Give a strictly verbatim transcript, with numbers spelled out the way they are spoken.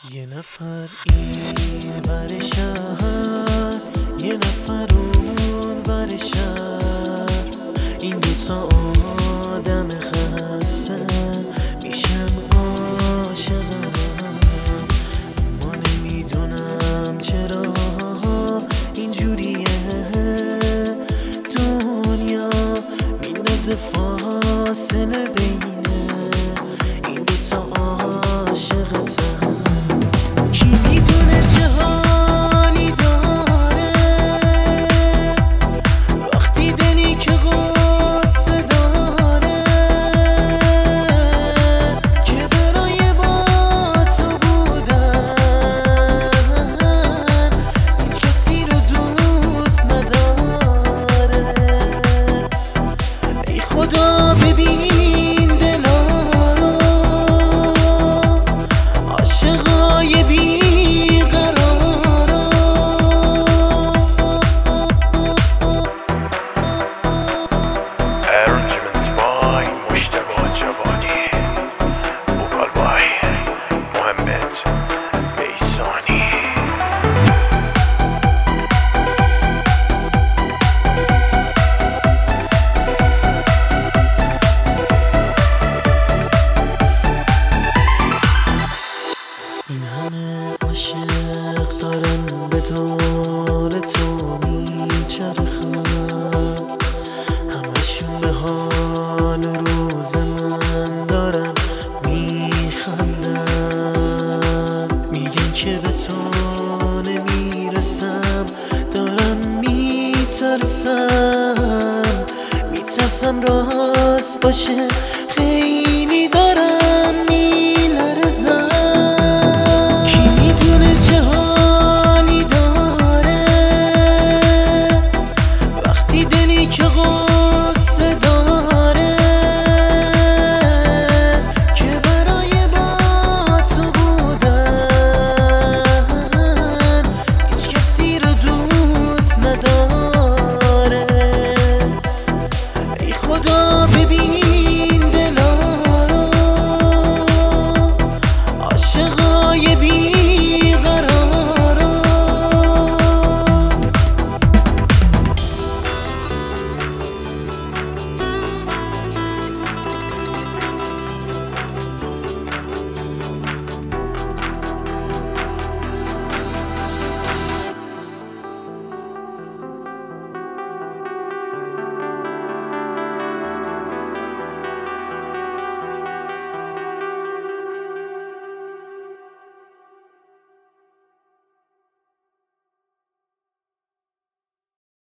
یه نفر این ور شهر، یه نفر اون ور شهر، این دوتا آدم خسته میشن عاشقم، اما نمیدونم چرا اینجوریه دنیا، میندازه فاصله بین این دوتا عاشقتم. کی میدونه جهانی داره وقتی دلی که غصه داره، که برای با تو بودن هیچ کسی رو دوست نداره. ای خدا ببین دلا رو، عاشقای بی قرارا. Arrangement by مجتبی جوادی، وکال by محمد بیسانی. این همه عاشق دارن به دور تو میچرخن، همشون به حال و روز من دارن میخندن، میگن که به تو نمیرسم، دارن میترسن، میترسم راست باشه